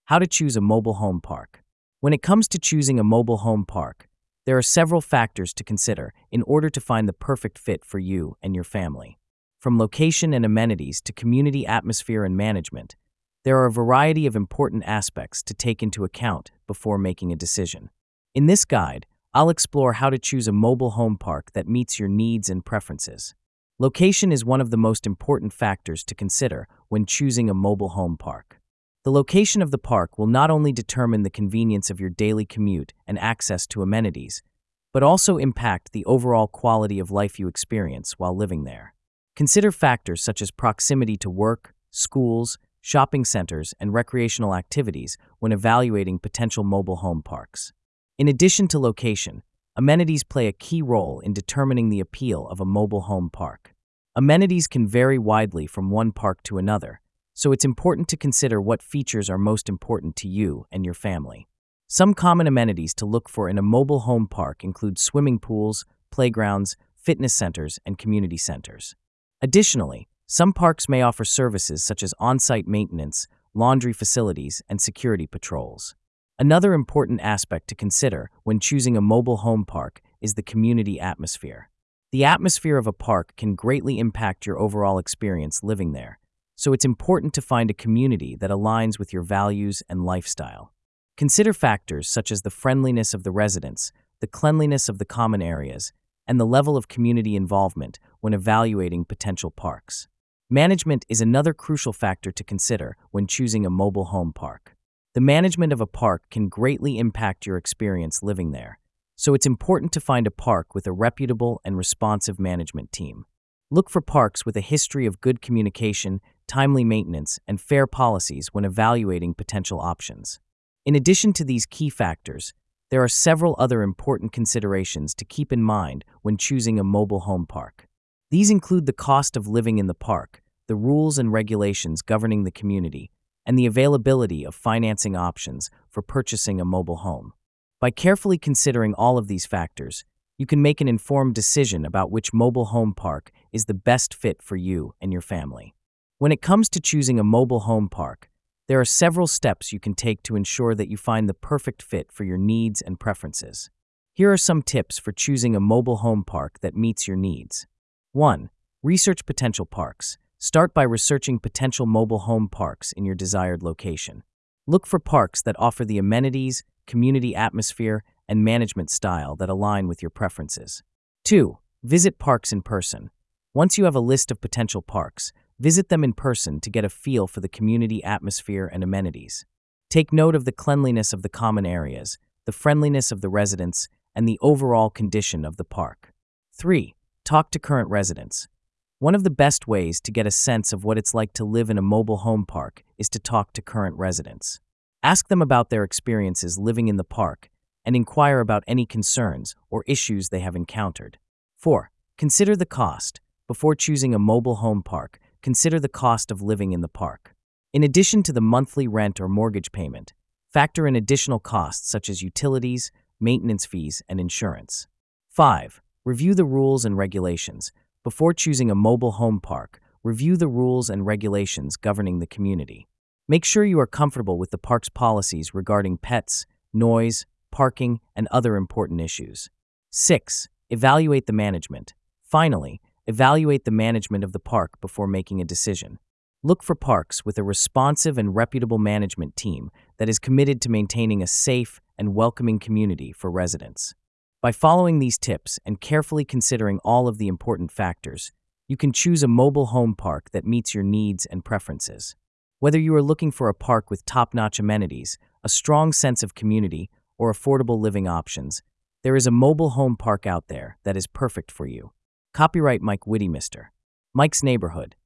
How to choose a mobile home park. When it comes to choosing a mobile home park, there are several factors to consider in order to find the perfect fit for you and your family. From location and amenities to community atmosphere and management, there are a variety of important aspects to take into account before making a decision. In this guide, I'll explore how to choose a mobile home park that meets your needs and preferences. Location is one of the most important factors to consider when choosing a mobile home park. The location of the park will not only determine the convenience of your daily commute and access to amenities, but also impact the overall quality of life you experience while living there. Consider factors such as proximity to work, schools, shopping centers, and recreational activities when evaluating potential mobile home parks. In addition to location, amenities play a key role in determining the appeal of a mobile home park. Amenities can vary widely from one park to another, so it's important to consider what features are most important to you and your family. Some common amenities to look for in a mobile home park include swimming pools, playgrounds, fitness centers, and community centers. Additionally, some parks may offer services such as on-site maintenance, laundry facilities, and security patrols. Another important aspect to consider when choosing a mobile home park is the community atmosphere. The atmosphere of a park can greatly impact your overall experience living there, so it's important to find a community that aligns with your values and lifestyle. Consider factors such as the friendliness of the residents, the cleanliness of the common areas, and the level of community involvement when evaluating potential parks. Management is another crucial factor to consider when choosing a mobile home park. The management of a park can greatly impact your experience living there, so it's important to find a park with a reputable and responsive management team. Look for parks with a history of good communication, timely maintenance, and fair policies when evaluating potential options. In addition to these key factors, there are several other important considerations to keep in mind when choosing a mobile home park. These include the cost of living in the park, the rules and regulations governing the community, and the availability of financing options for purchasing a mobile home. By carefully considering all of these factors, you can make an informed decision about which mobile home park is the best fit for you and your family. When it comes to choosing a mobile home park, there are several steps you can take to ensure that you find the perfect fit for your needs and preferences. Here are some tips for choosing a mobile home park that meets your needs. 1. Research potential parks. Start by researching potential mobile home parks in your desired location. Look for parks that offer the amenities, community atmosphere, and management style that align with your preferences. 2. Visit parks in person. Once you have a list of potential parks, visit them in person to get a feel for the community atmosphere and amenities. Take note of the cleanliness of the common areas, the friendliness of the residents, and the overall condition of the park. 3. Talk to current residents. One of the best ways to get a sense of what it's like to live in a mobile home park is to talk to current residents. Ask them about their experiences living in the park and inquire about any concerns or issues they have encountered. 4. Consider the cost. Before choosing a mobile home park, consider the cost of living in the park. In addition to the monthly rent or mortgage payment, factor in additional costs such as utilities, maintenance fees, and insurance. 5. Review the rules and regulations. Before choosing a mobile home park, review the rules and regulations governing the community. Make sure you are comfortable with the park's policies regarding pets, noise, parking, and other important issues. 6. Evaluate the management. Finally, evaluate the management of the park before making a decision. Look for parks with a responsive and reputable management team that is committed to maintaining a safe and welcoming community for residents. By following these tips and carefully considering all of the important factors, you can choose a mobile home park that meets your needs and preferences. Whether you are looking for a park with top-notch amenities, a strong sense of community, or affordable living options, there is a mobile home park out there that is perfect for you. Copyright Mike Whitty, Mr. Mike's Neighborhood.